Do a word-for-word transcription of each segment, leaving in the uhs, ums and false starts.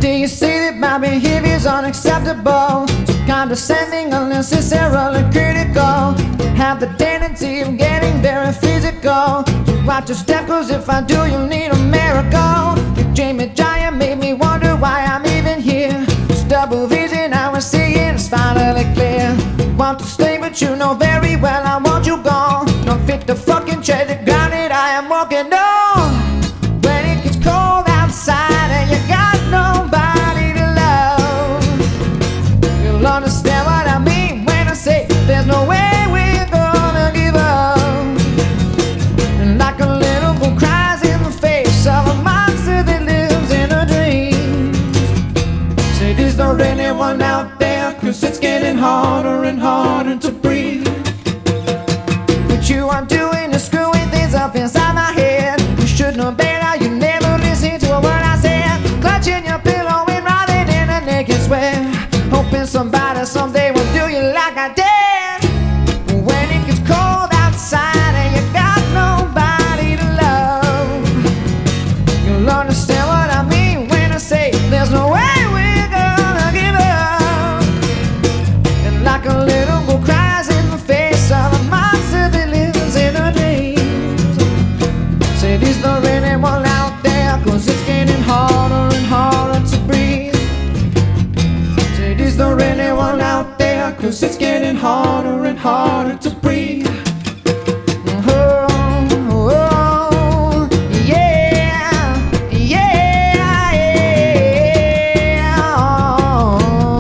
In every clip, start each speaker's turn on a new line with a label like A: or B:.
A: Do you see that my behavior's unacceptable? So condescending, unnecessarily critical. Have the tendency of getting very physical. So watch your step, cause if I do, you'll need a miracle. You dream me giant, made me wonder why I'm even here. This double vision I was seeing is finally clear. Want to stay, but you know very well I want you gone. Don't fit the fucking chair, the ground that I am walking on. When it gets cold outside and you got nobody to love, you'll understand what I mean when I say there's no way we're gonna give up. And like a little girl cries in the face of a monster that lives in her dreams. Say, is there anyone out there? Cause it's getting harder and harder to breathe. What you are doing is screwing things up inside my head. You should know better, you never listen to a word I said. Clutching your pillow and writhing in a naked sweat, hoping somebody someday will do you like I did. When it gets cold outside and you got nobody to love, you'll understand what I mean when I say there's no way we're gonna give up. And like a little girl cries in the face of a monster that lives in her dreams. Said, is there anyone out there? Cause it's getting harder and harder to breathe. Said, is there anyone out there? Cause it's getting harder and harder to breathe. Oh, oh, yeah, yeah, yeah. Oh,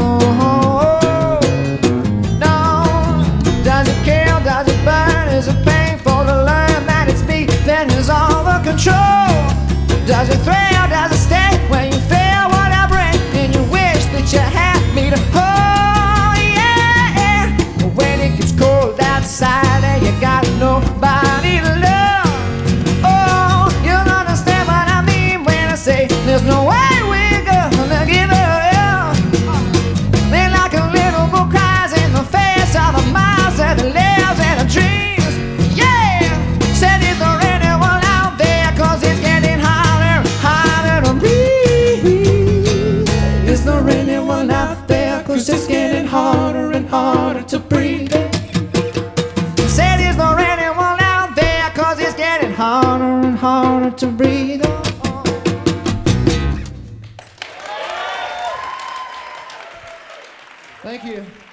A: no, does it kill, does it burn? Is it painful to learn that it's me that has all the control? Does it thrill, does it stay when you feel what I bring and you wish that you had me to hold? Yeah, when it gets cold outside and you got nobody to love, oh, you'll understand what I mean when I say there's no way we're gonna give up. Then like a little girl cries in the face of a monster that lives in her dreams. Yeah, said, is there anyone out there? Cause it's getting harder, harder to breathe. Is there anyone out there? Cause it's getting harder and harder to breathe. Said, is there anyone out there? Cause it's getting harder and harder to breathe. Thank you.